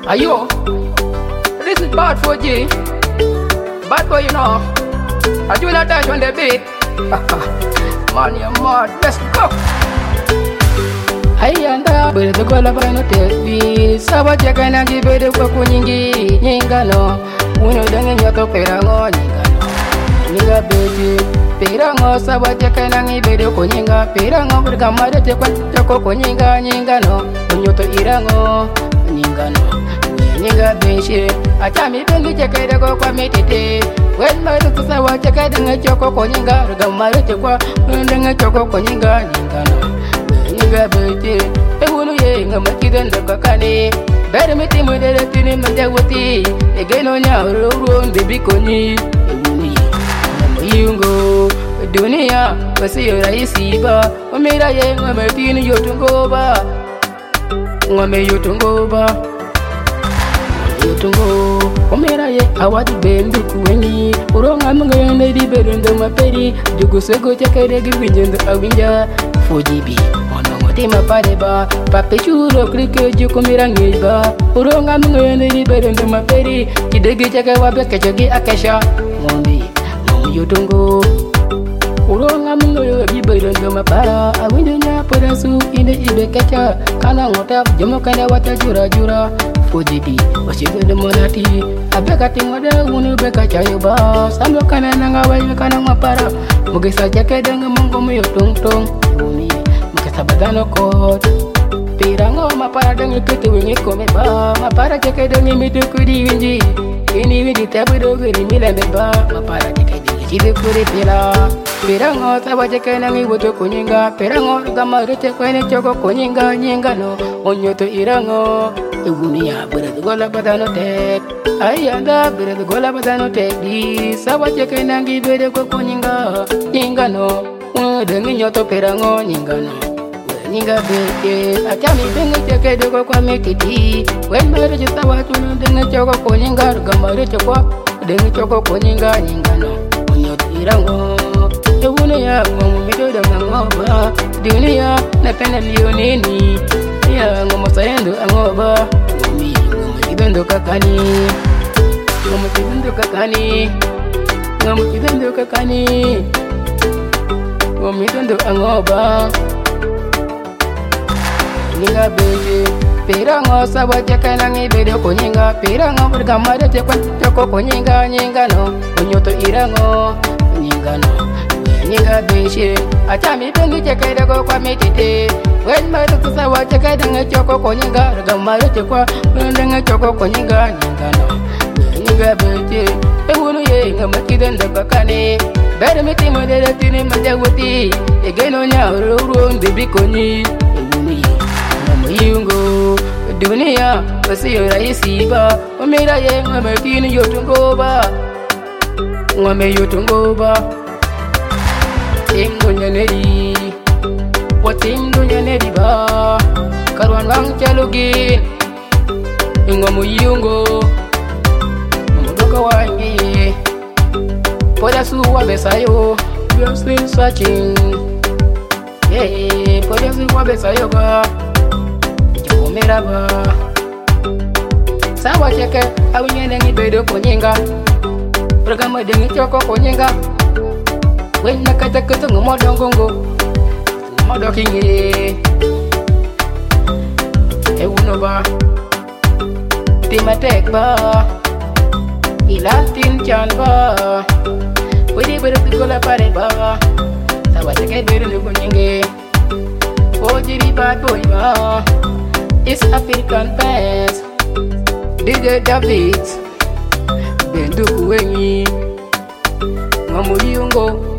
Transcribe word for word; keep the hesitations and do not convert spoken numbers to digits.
Ayo, this is bad for G. Bad boy, you know. I do not touch on the beat. Man, you're mad. Let's go. Ayanda, but the goal of no take me. Sabaja can I give it a kunyingi, Yingano. Uno dang in your toperango, Yingano. Ninga baby, Pirango, Sabaja can I give it a kunyinga, Pirango, Gamada, Chako Kunyinga, Yingano, Unyoto Irango, Yingano. Ninga Bishi, a Tami Bengi Jakada go committed. When my little Sawa Jakada and Choko Kunyinga, Gamada Chako, and a Choko Kunyinga, Yingano. Ninga Bishi, a Wunu Yang, a Makidan the Kakani. Better meet him with the Tini Majawati. Again on your room, the Bikoni. Yungo, Dunia, Pasio Raisiba, Omira Yang, a Martin Yotungoba. Wame Yotungoba. Tungo, Omera ye, awadi bendu kuweni, Uronga mungene di berendo maperi, Jugu sego chakere givinjendo awinja, Fujibi, ono motima padeba, Pape churo krike juku mirangeba, Uronga mungene di berendo maperi, Kidegi chake wabeke chagi akesha, Mombi, Momu yutungo, Uronga mungene di berendo mapara, Awinja podasu ine ibekecha, Kana ngota, jomo kana wata jura jura, Fujibi, wasigo de monati, abeka tingoda unu beka chayoba, sando kana nanga wayo kana mapara, mugisa jake denga mongo muyo tung tung, uni, mugisa badano kot, pirango mapara denga kutu wingi komeba, mapara jake denga midu kudi winji, ini winji tabu dogeri milende ba, mapara jake denga chidu kudi pila, pirango saba jake nangi woto kunyinga, pirango gama reche kwenye choko kunyinga nyinga no, onyoto irango. Unia, but the gola batano tek. Ayanda, but the gola batano tek. Di Sabaja can I give it a coconinga, Ningano, the Ninoto Perango, Ningano. Ninga Beke, a Tami Benga Jacka de Cocometiti. When marriage is our tune, then a choco coninga, Gamma Choco, then a choco coninga, Ningano, Unot Irango. The Wunia, when we do the Mangoba, Dunia, Nathan Leonini. Ngoma sayendo angoba ngumi ngoma kidendo kakani ngoma kidendo kakani ngoma kidendo kakani ngoma kidendo angoba ninga beje pirango sabaja kana ngi bedo konyinga pirango bergamada cekwan coko konyinga nyingano unyoto irango nyingano ninga beje achami bengi cekede go kwa mitite. When my little Sawa Jakada and Choko Konyinga, Gamara Chakwa, and a Choko Konyinga, Ningano, Ninga Beji, a Wunu Yang, a Makidan the Kakani, better meet him with the Tini Majawati, again on your room, the Bikoni, Wuni, Yungo, Dunia, Pasio Raisiba, Omira Yang, a Martin Yotungoba, Wame Yotungoba, Ingonyaneri. Watim dunya nediba Karwan wang chalugin Ingo muyungo Mudoka wangi Poda suwa besayo We are still searching Yeah, poda suwa besayo ba Joko meraba Sawa cheke Awinya nengi bedo konyinga Programa dengi choko konyinga Wena kata kutungu modongongo Modokingi Ewunoba Timatek ba Ilatin chan ba Wedi beru tigola pare ba Sawa ceket beru nuku nyingi Ojiri bad boy ba East African Pants D J Davids Bendu kuwengi Ngamu yungo